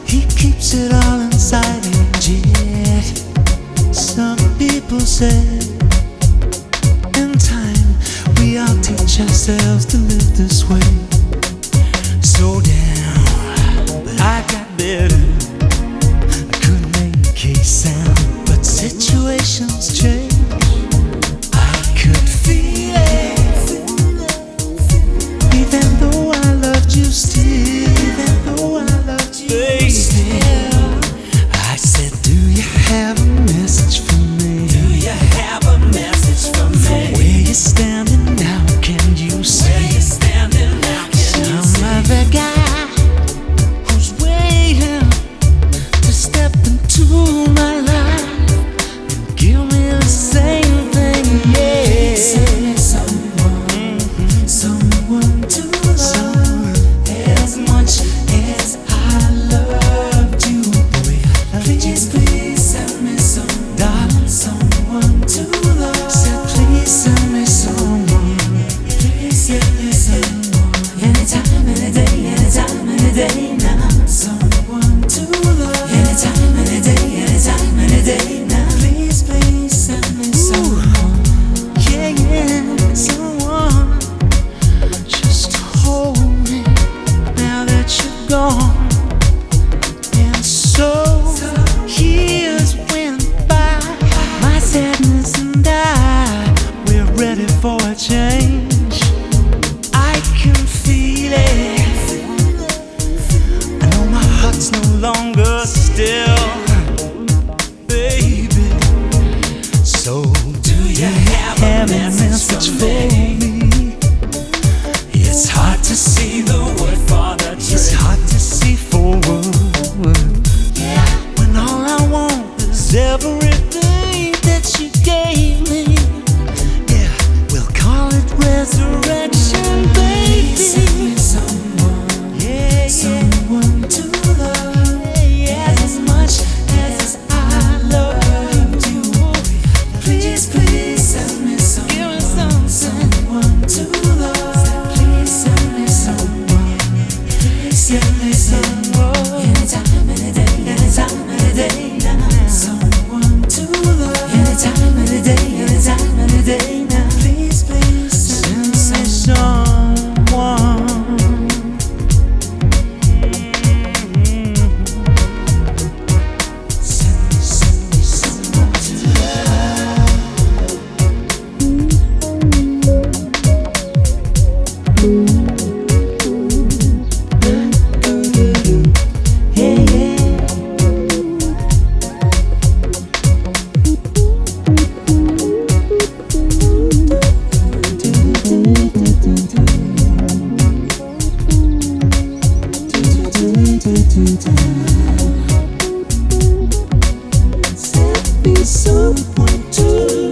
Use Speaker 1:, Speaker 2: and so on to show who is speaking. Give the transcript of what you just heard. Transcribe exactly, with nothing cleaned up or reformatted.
Speaker 1: He keeps it all inside and yet some people say in time we all teach ourselves to live this way. So down, but I got better. I couldn't make a sound, but situations change. I could feel it, even though I loved you still. Even though I loved you still, I said, do you have a message for me?
Speaker 2: Do you have a message for me?
Speaker 1: From where you're standing now, can you see?
Speaker 2: Where you standing now, can you
Speaker 1: Some
Speaker 2: see?
Speaker 1: other guy who's waiting to step into my life and give me the same thing, yeah.
Speaker 2: Someone, someone to love as much as I loved you. Please, please send me some,
Speaker 1: Darling,
Speaker 2: someone to love.
Speaker 1: said please send me someone.
Speaker 2: Please send me someone. Anytime, any day, anytime, any day now. Someone to love. Anytime, any day, anytime, any day now. Please, please send me someone.
Speaker 1: Yeah, yeah, someone just to hold me now that you're gone. And so years went by, my sadness and I, we're ready for a change. I can feel it. I know my heart's no longer still, baby. So do you
Speaker 2: have a
Speaker 1: have a
Speaker 2: message
Speaker 1: message
Speaker 2: for
Speaker 1: for
Speaker 2: me?
Speaker 1: me?
Speaker 2: It's hard to see the wood for the tree.
Speaker 1: It's hard to see forward when all I want is everything that you gave me. Yeah, we'll call it resurrection, baby.
Speaker 2: Send me someone,
Speaker 1: Yeah, yeah,
Speaker 2: someone to love as much as I loved you. Please, please send me
Speaker 1: give me
Speaker 2: someone,
Speaker 1: something.
Speaker 2: someone to love. Please send me someone. Please send me someone. Anytime, any day, anytime, any day now. Someone to love. Anytime, any day, anytime, any day now. Please, please send me
Speaker 1: Send me
Speaker 2: someone.
Speaker 1: someone. Send me, send me someone to love. Yeah, yeah. Send me someone to